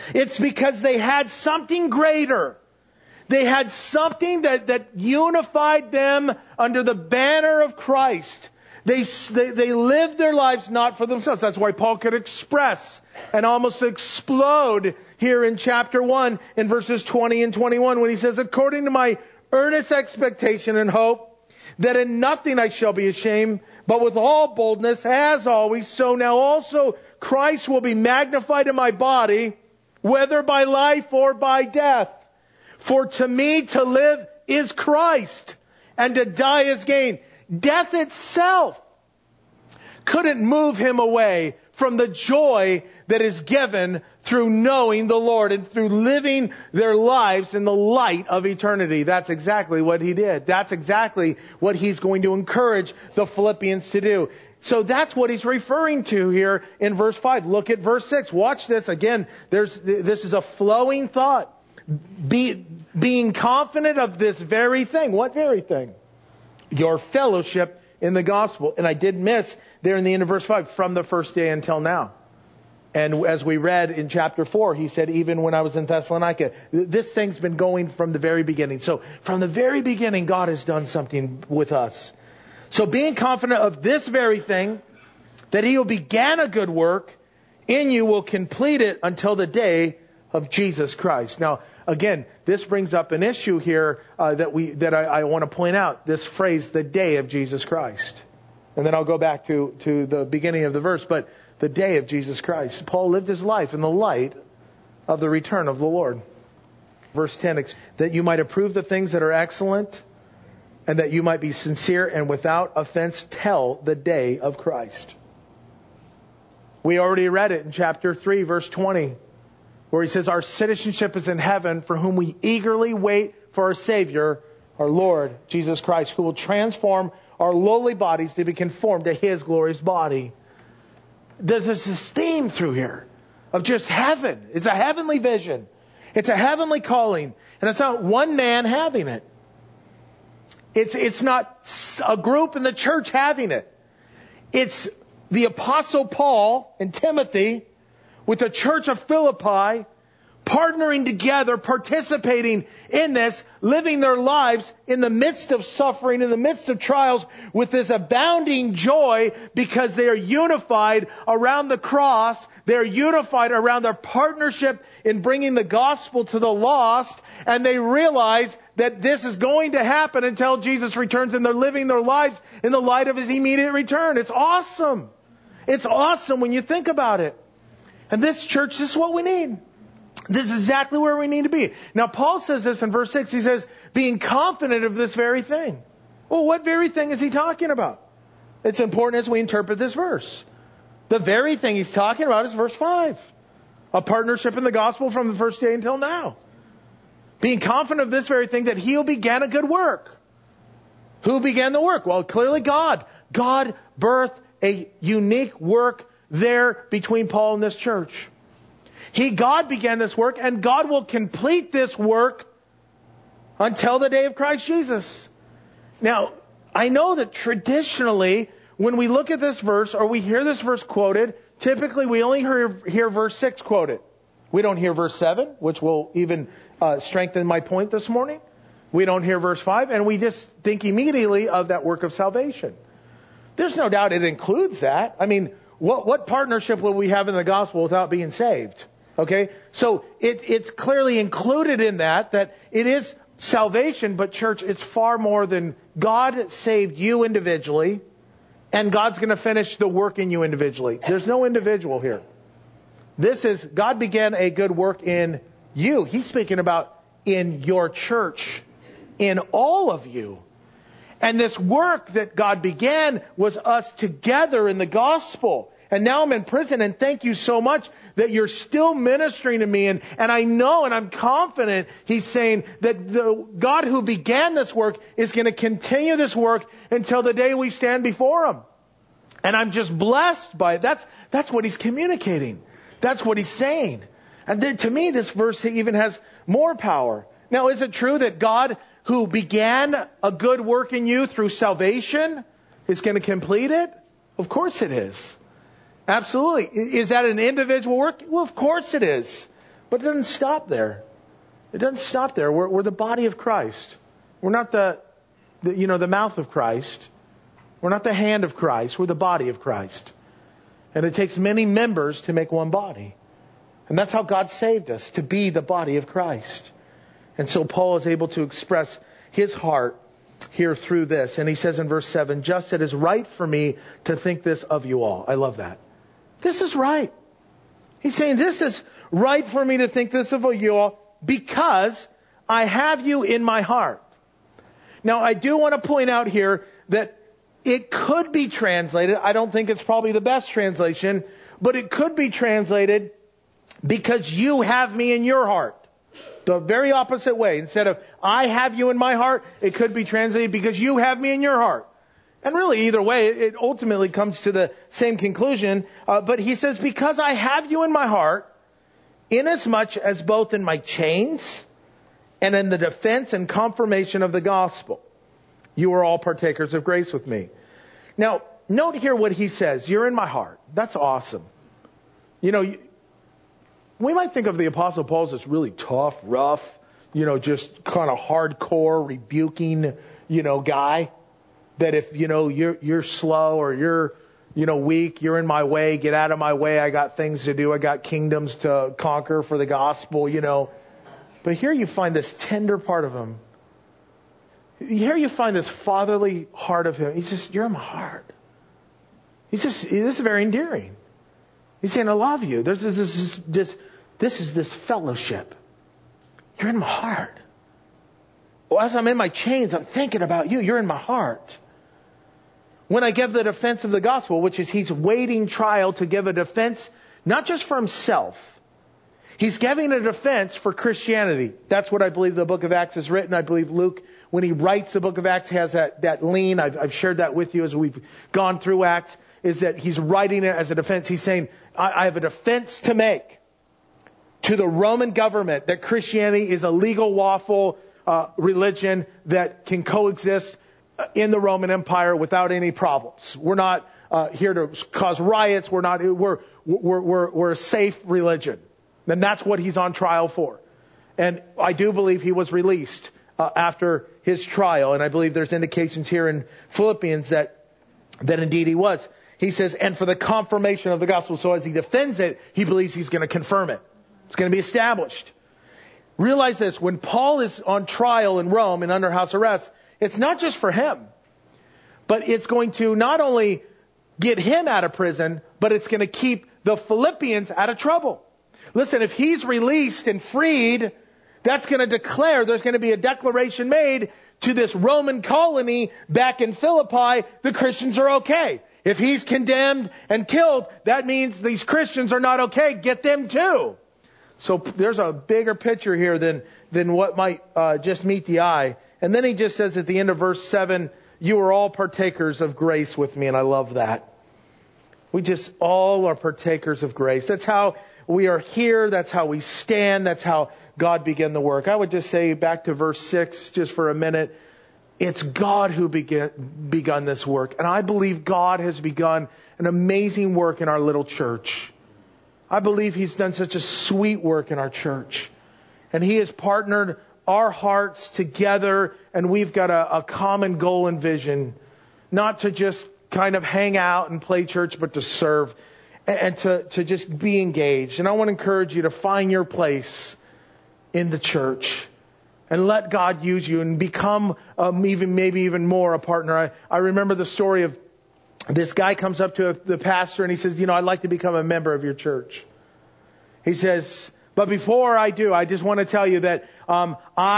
It's because they had something greater. They had something that, that unified them under the banner of Christ. They, they, they lived their lives not for themselves. That's why Paul could express and almost explode here in chapter one in verses twenty and twenty-one when he says, according to my earnest expectation and hope, that in nothing I shall be ashamed, but with all boldness, as always, so now also Christ will be magnified in my body, whether by life or by death. For to me to live is Christ, and to die is gain. Death itself couldn't move him away from the joy that is given through knowing the Lord and through living their lives in the light of eternity. That's exactly what he did. That's exactly what he's going to encourage the Philippians to do. So that's what he's referring to here in verse five. Look at verse six. Watch this. Again, there's, this is a flowing thought. Be, being confident of this very thing. What very thing? Your fellowship in the gospel. And I did miss there in the end of verse five, from the first day until now. And as we read in chapter four, he said, even when I was in Thessalonica, this thing's been going from the very beginning. So from the very beginning, God has done something with us. So being confident of this very thing, that he who began a good work in you will complete it until the day of Jesus Christ. Now, again, this brings up an issue here uh, that we that I, I want to point out. This phrase, the day of Jesus Christ. And then I'll go back to, to the beginning of the verse. But the day of Jesus Christ. Paul lived his life in the light of the return of the Lord. Verse ten, that you might approve the things that are excellent, and that you might be sincere and without offense tell the day of Christ. We already read it in chapter three, verse twenty. Where he says, our citizenship is in heaven, for whom we eagerly wait for our Savior, our Lord, Jesus Christ, who will transform our lowly bodies to be conformed to his glorious body. There's this theme through here of just heaven. It's a heavenly vision. It's a heavenly calling. And it's not one man having it. It's, it's not a group in the church having it. It's the Apostle Paul and Timothy with the church of Philippi, partnering together, participating in this, living their lives in the midst of suffering, in the midst of trials, with this abounding joy because they are unified around the cross. They are unified around their partnership in bringing the gospel to the lost. And they realize that this is going to happen until Jesus returns, and they're living their lives in the light of his immediate return. It's awesome. It's awesome when you think about it. And this church, this is what we need. This is exactly where we need to be. Now, Paul says this in verse six. He says, being confident of this very thing. Well, what very thing is he talking about? It's important as we interpret this verse. The very thing he's talking about is verse five. A partnership in the gospel from the first day until now. Being confident of this very thing, that he who began a good work. Who began the work? Well, clearly God. God birthed a unique work there between Paul and this church. He, God began this work, and God will complete this work until the day of Christ Jesus. Now, I know that traditionally, when we look at this verse, or we hear this verse quoted, typically we only hear, hear verse six quoted. We don't hear verse seven, which will even uh, strengthen my point this morning. We don't hear verse five, and we just think immediately of that work of salvation. There's no doubt it includes that. I mean, What, what partnership will we have in the gospel without being saved? Okay? So it, it's clearly included in that, that it is salvation, but church, it's far more than God saved you individually, and God's going to finish the work in you individually. There's no individual here. This is, God began a good work in you. He's speaking about in your church, in all of you. And this work that God began was us together in the gospel. And now I'm in prison, and thank you so much that you're still ministering to me. And, and I know and I'm confident he's saying that the God who began this work is going to continue this work until the day we stand before him. And I'm just blessed by it. That's, that's what he's communicating. That's what he's saying. And then to me, this verse even has more power. Now, is it true that God who began a good work in you through salvation is going to complete it? Of course it is. Absolutely. Is that an individual work? Well, of course it is. But it doesn't stop there. It doesn't stop there. We're, we're the body of Christ. We're not the, the, you know, the mouth of Christ. We're not the hand of Christ. We're the body of Christ. And it takes many members to make one body. And that's how God saved us, to be the body of Christ. And so Paul is able to express his heart here through this. And he says in verse seven, just it is right for me to think this of you all. I love that. This is right. He's saying this is right for me to think this of you all because I have you in my heart. Now, I do want to point out here that it could be translated, I don't think it's probably the best translation, but it could be translated because you have me in your heart. The very opposite way. Instead of I have you in my heart, it could be translated because you have me in your heart. And really, either way, it ultimately comes to the same conclusion. Uh, but he says, because I have you in my heart, inasmuch as both in my chains and in the defense and confirmation of the gospel, you are all partakers of grace with me. Now, note here what he says. You're in my heart. That's awesome. You know, we might think of the Apostle Paul as this really tough, rough, you know, just kind of hardcore, rebuking, you know, guy. That if, you know, you're, you're slow or you're, you know, weak, you're in my way, get out of my way. I got things to do. I got kingdoms to conquer for the gospel, you know. But here you find this tender part of him. Here you find this fatherly heart of him. He's just, you're in my heart. He's just, this is very endearing. He's saying, I love you. There's this, this, this, this is this fellowship. You're in my heart. Well, as I'm in my chains, I'm thinking about you. You're in my heart. When I give the defense of the gospel, which is he's waiting trial to give a defense, not just for himself. He's giving a defense for Christianity. That's what I believe the book of Acts is written. I believe Luke, when he writes the book of Acts, has that, that lean. I've, I've shared that with you as we've gone through Acts, is that he's writing it as a defense. He's saying, I, I have a defense to make to the Roman government that Christianity is a legal, lawful uh, religion that can coexist in the Roman Empire without any problems. We're not uh, here to cause riots. We're not. We're we're we're we're a safe religion, and that's what he's on trial for. And I do believe he was released uh, after his trial, and I believe there's indications here in Philippians that that indeed he was. He says, and for the confirmation of the gospel. So as he defends it, he believes he's going to confirm it. It's going to be established. Realize this: when Paul is on trial in Rome and under house arrest, it's not just for him, but it's going to not only get him out of prison, but it's going to keep the Philippians out of trouble. Listen, if he's released and freed, that's going to declare, there's going to be a declaration made to this Roman colony back in Philippi, the Christians are okay. If he's condemned and killed, that means these Christians are not okay. Get them too. So there's a bigger picture here than, than what might uh, just meet the eye. And then he just says at the end of verse seven, you are all partakers of grace with me. And I love that. We just all are partakers of grace. That's how we are here. That's how we stand. That's how God began the work. I would just say back to verse six just for a minute. It's God who began, begun this work. And I believe God has begun an amazing work in our little church. I believe He's done such a sweet work in our church. And He has partnered our hearts together, and we've got a, a common goal and vision. Not to just kind of hang out and play church, but to serve and, and to, to just be engaged. And I want to encourage you to find your place in the church. And let God use you and become um, even maybe even more a partner. I, I remember the story of this guy comes up to a, the pastor and he says, you know, I'd like to become a member of your church. He says, but before I do, I just want to tell you that um,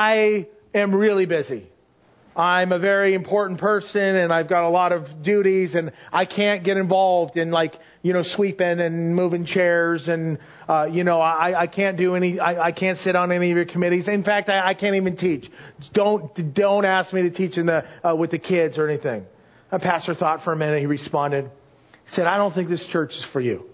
I am really busy. I'm a very important person and I've got a lot of duties and I can't get involved in like, you know, sweeping and moving chairs and, uh, you know, I, I can't do any, I, I can't sit on any of your committees. In fact, I, I can't even teach. Don't, don't ask me to teach in the, uh, with the kids or anything. A pastor thought for a minute. He responded. He said, I don't think this church is for you.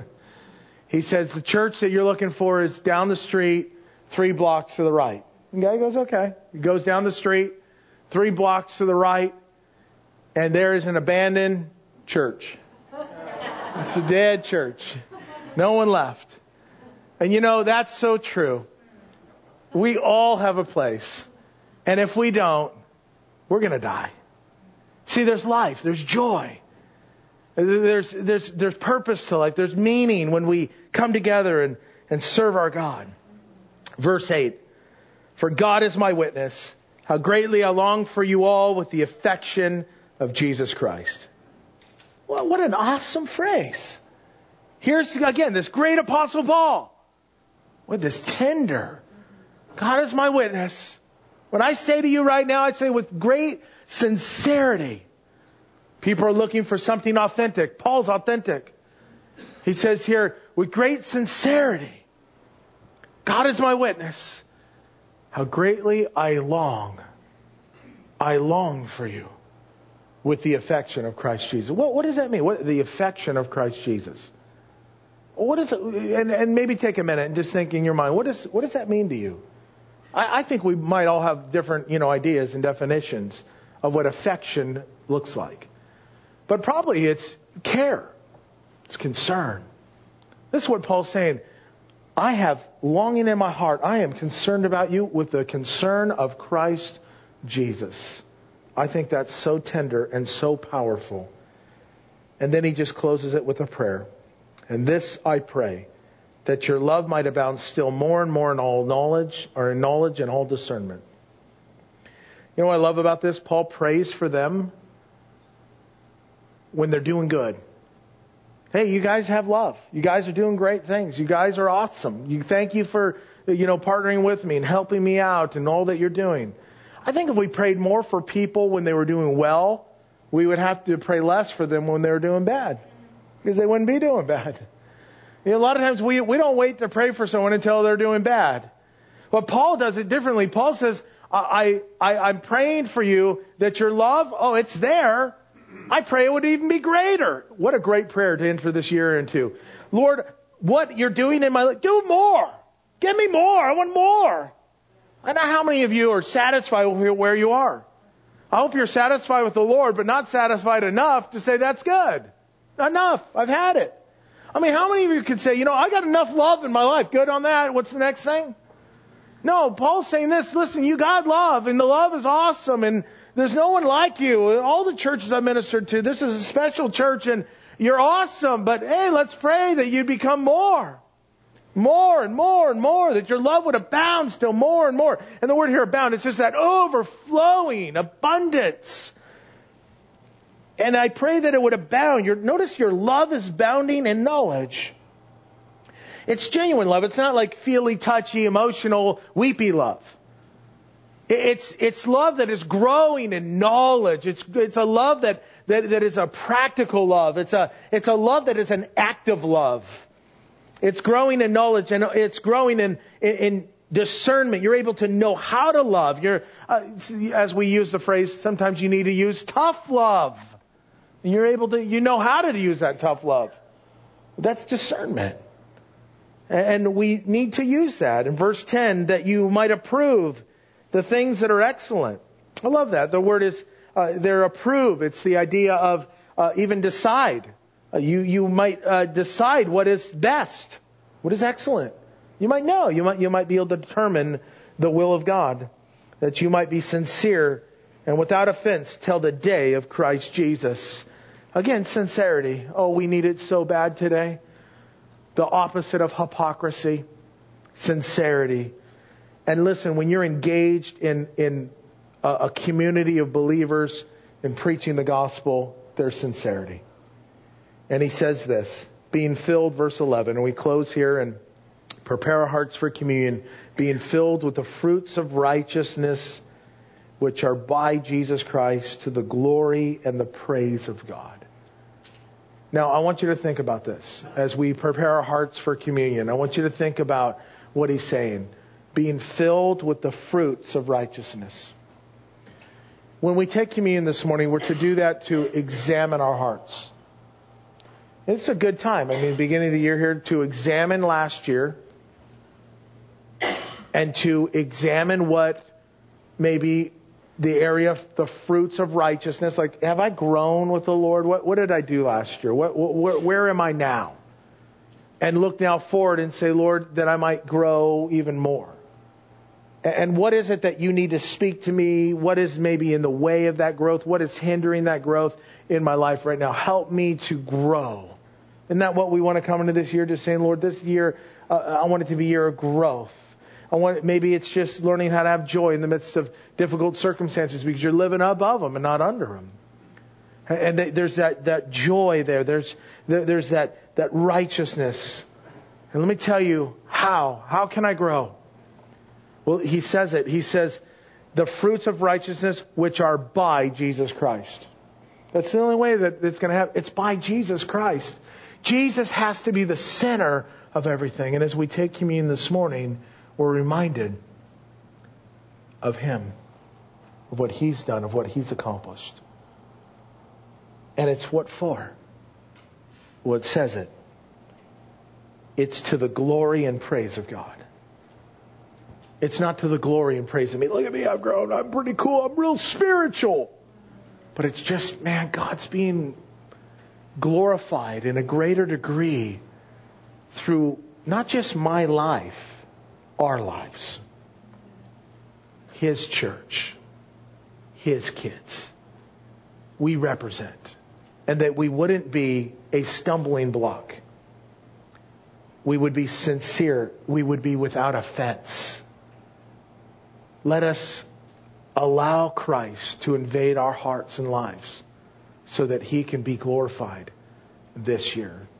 He says, the church that you're looking for is down the street, three blocks to the right. The guy goes, okay. He goes down the street. Three blocks to the right, and there is an abandoned church. It's a dead church. No one left. And you know, that's so true. We all have a place. And if we don't, we're going to die. See, there's life. There's joy. There's, there's, there's purpose to life. There's meaning when we come together and, and serve our God. Verse eight. For God is my witness, how greatly I long for you all with the affection of Jesus Christ. Well, what an awesome phrase. Here's, again, this great Apostle Paul. With this tender, God is my witness. When I say to you right now, I say with great sincerity. People are looking for something authentic. Paul's authentic. He says here, with great sincerity, God is my witness. How greatly I long, I long for you with the affection of Christ Jesus. What, what does that mean? What, the affection of Christ Jesus. What is it? And, and maybe take a minute and just think in your mind, what, is, what does that mean to you? I, I think we might all have different, you know, ideas and definitions of what affection looks like. But probably it's care. It's concern. This is what Paul's saying. I have longing in my heart. I am concerned about you with the concern of Christ Jesus. I think that's so tender and so powerful. And then he just closes it with a prayer. And this I pray, that your love might abound still more and more in all knowledge, or in knowledge and all discernment. You know what I love about this? Paul prays for them when they're doing good. Hey, you guys have love. You guys are doing great things. You guys are awesome. You thank you for, you know, partnering with me and helping me out and all that you're doing. I think if we prayed more for people when they were doing well, we would have to pray less for them when they were doing bad. Because they wouldn't be doing bad. You know, a lot of times we, we don't wait to pray for someone until they're doing bad. But Paul does it differently. Paul says, I, I, I'm praying for you that your love, oh, it's there. I pray it would even be greater. What a great prayer to enter this year into. Lord, what you're doing in my life, do more. Give me more. I want more. I know how many of you are satisfied with where you are. I hope you're satisfied with the Lord, but not satisfied enough to say that's good. Enough. I've had it. I mean, how many of you could say, you know, I got enough love in my life. Good on that. What's the next thing? No, Paul's saying this. Listen, you got love, and the love is awesome, and there's no one like you. All the churches I ministered to, this is a special church, and you're awesome. But hey, let's pray that you become more. More and more and more. That your love would abound still more and more. And the word here, abound, it's just that overflowing abundance. And I pray that it would abound. Your, notice your love is bounding in knowledge. It's genuine love. It's not like feely, touchy, emotional, weepy love. It's, it's love that is growing in knowledge. It's, it's a love that, that, that is a practical love. It's a, it's a love that is an active love. It's growing in knowledge, and it's growing in, in, in discernment. You're able to know how to love. You're, uh, as we use the phrase, sometimes you need to use tough love. And you're able to, you know how to use that tough love. That's discernment. And we need to use that. In verse ten, that you might approve the things that are excellent. I love that. The word is, uh, they're approve. It's the idea of uh, even decide. Uh, you, you might uh, decide what is best. What is excellent. You might know. You might, you might be able to determine the will of God. That you might be sincere and without offense till the day of Christ Jesus. Again, sincerity. Oh, we need it so bad today. The opposite of hypocrisy. Sincerity. And listen, when you're engaged in, in a, a community of believers in preaching the gospel, there's sincerity. And he says this, being filled, verse eleven, and we close here and prepare our hearts for communion, being filled with the fruits of righteousness, which are by Jesus Christ, to the glory and the praise of God. Now, I want you to think about this as we prepare our hearts for communion. I want you to think about what he's saying. Being filled with the fruits of righteousness. When we take communion this morning, we're to do that to examine our hearts. It's a good time. I mean, beginning of the year here, to examine last year and to examine what maybe the area of the fruits of righteousness. Like, have I grown with the Lord? What, what did I do last year? What, what, where am I now? and look now forward and say, Lord, that I might grow even more. And what is it that you need to speak to me? What is maybe in the way of that growth? What is hindering that growth in my life right now? Help me to grow. Isn't that what we want to come into this year? Just saying, Lord, this year, uh, I want it to be a year of growth. I want, maybe it's just learning how to have joy in the midst of difficult circumstances because you're living above them and not under them. And there's that, that joy there. There's, there's that, that righteousness. And let me tell you how. How can I grow? Well, he says it. He says, the fruits of righteousness which are by Jesus Christ. That's the only way that it's going to happen. It's by Jesus Christ. Jesus has to be the center of everything. And as we take communion this morning, we're reminded of Him, of what He's done, of what He's accomplished. And it's what for? Well, it says it. It's to the glory and praise of God. It's not to the glory and praise of me. Look at me, I've grown. I'm pretty cool. I'm real spiritual. But it's just, man, God's being glorified in a greater degree through not just my life, our lives. His church. His kids. We represent. And that we wouldn't be a stumbling block. We would be sincere. We would be without offense. Let us allow Christ to invade our hearts and lives so that He can be glorified this year.